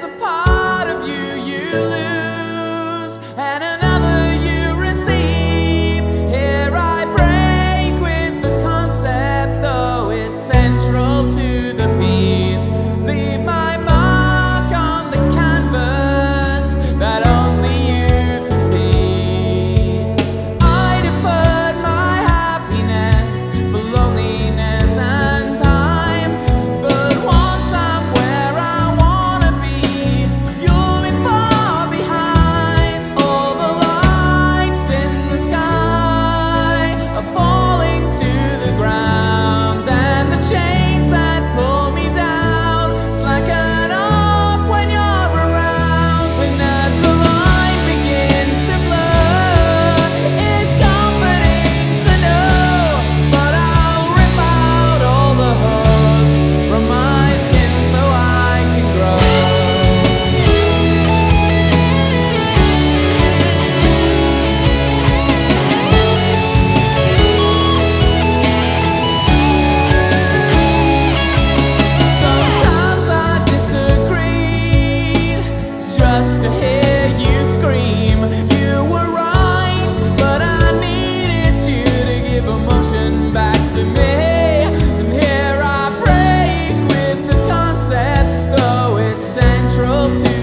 there's a part of you you lose and another you receive. Here I break with the concept, though it's central to the piece. Leave my mark on the canvas that only you can see. I deferred my happiness for loneliness and time, but once I'm where I wanna be, you'll be far behind. All the lights in the sky are falling to the ground, and the chains that pull me down slacken off when you're around. And as the line begins to blur, it's comforting to know, but I'll rip out all the hooks from my skin so I can grow. Sometimes I disagreed just to hear you scream. You were right, but I needed you to give emotion back to me. And here I break with the concept, though it's central to